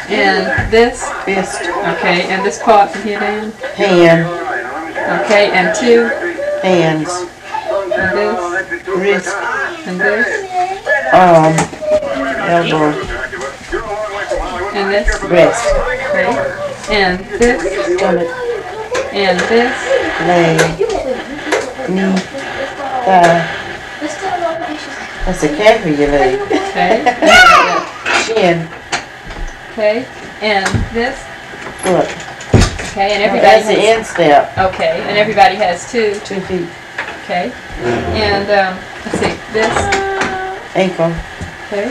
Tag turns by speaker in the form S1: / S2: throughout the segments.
S1: And this?
S2: Fist.
S1: Okay, and this part from here down?
S2: Hand.
S1: Okay, and two?
S2: Hands.
S1: And this?
S2: Wrist.
S1: And this?
S2: Arm. Elbow.
S1: And this?
S2: Breast.
S1: Okay. And this?
S2: Stomach.
S1: And this?
S2: Leg. Knee. Thigh. That's a calf of your leg.
S1: Okay.
S2: Chin.
S1: Okay. And this?
S2: Foot.
S1: Okay, and everybody
S2: That's the
S1: has...
S2: instep.
S1: Okay, and everybody has two.
S2: 2 feet.
S1: Okay. And, let's see, this?
S2: Ankle.
S1: Okay.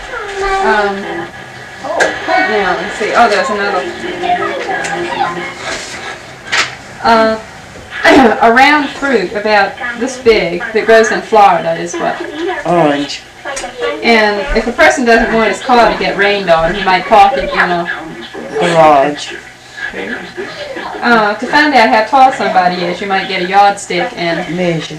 S1: Now, let's see. Oh, there's another. A round fruit about this big that grows in Florida is what?
S2: Orange.
S1: And if a person doesn't want his car to get rained on, he might park it in a
S2: Garage.
S1: To find out how tall somebody is, you might get a yardstick and
S2: Measure.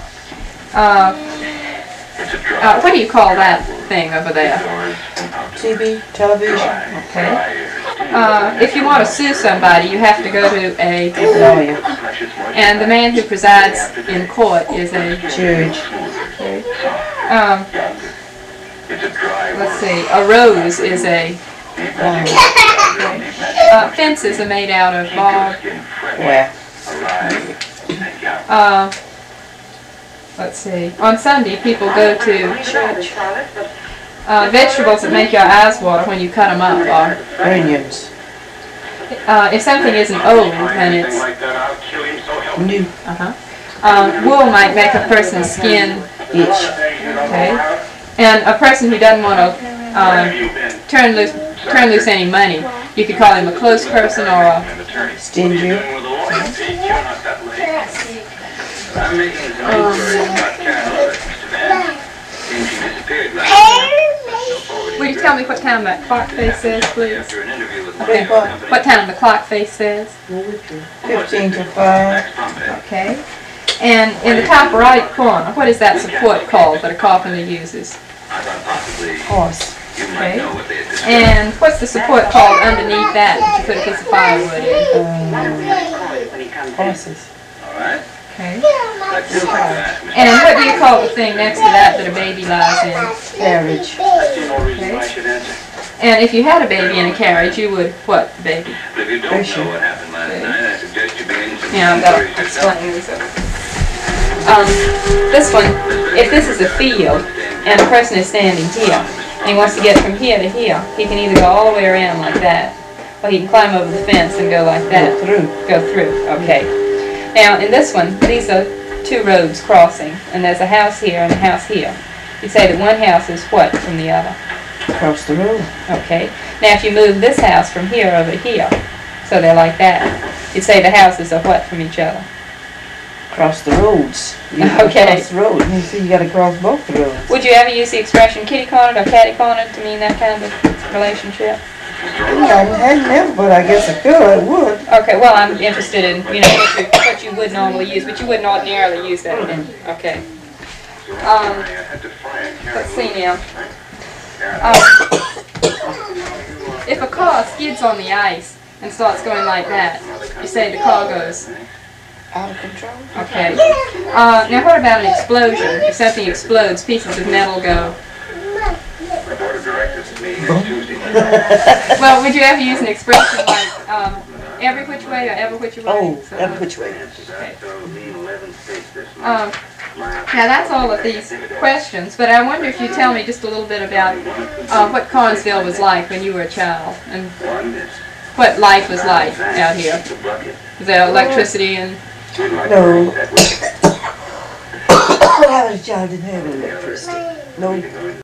S1: what do you call that thing over there?
S2: TV. Television.
S1: Okay. If you want to sue somebody, you have to go to a
S2: Lawyer.
S1: and the man who presides in court is a
S2: Judge.
S1: let's see, a rose is a fences are made out of bark.
S2: Where?
S1: Let's see. On Sunday, people go to church. Vegetables that make your eyes water when you cut them up are
S2: Onions.
S1: if something isn't old, then it's
S2: New.
S1: wool might make a person's skin
S2: Itch.
S1: okay, and a person who doesn't want to turn loose any money, you could call him a close person or a
S2: Stingy.
S1: Will you tell me what time that clock face says, please? Okay.
S2: What?
S1: What time the clock face says?
S2: 15 to 5.
S1: Okay. And in the top right corner, what is that support called that a carpenter uses?
S2: Horse.
S1: Okay. And what's the support called underneath that you put a piece of firewood in?
S2: Horses.
S1: Okay. And what do you call the thing next to that a baby lies in?
S2: Carriage.
S1: Okay. And if you had a baby in a carriage, you would what, baby?
S2: Pusher.
S1: Yeah, I've got to explain this. This one, if this is a field and a person is standing here and he wants to get from here to here, he can either go all the way around like that, or he can climb over the fence and go like that. Go through. Okay. Now in this one, these are two roads crossing, and there's a house here and a house here. You'd say that one house is what from the other?
S2: Across the road.
S1: Okay. Now if you move this house from here over here, so they're like that, you'd say the houses are what from each other?
S2: Across the roads.
S1: Okay.
S2: Across the road. You see, you got to cross both the roads.
S1: Would you ever use the expression kitty cornered or catty cornered to mean that kind of relationship?
S2: I hadn't never, but I guess I could. I would.
S1: Okay, well, I'm interested in, what you would normally use, but you wouldn't ordinarily use that then. Okay. Let's see now. If a car skids on the ice and starts going like that, you say the car goes
S2: Out of control.
S1: okay. Now what about an explosion? If something explodes, pieces of metal go. Well, would you ever use an expression like every which way or ever which way?
S2: Oh, every which way.
S1: Okay. Now that's all of these questions, but I wonder if you tell me just a little bit about what Carnesville was like when you were a child, and what life was like out here. Was there electricity and...
S2: No. When I was a child, I didn't have electricity. No.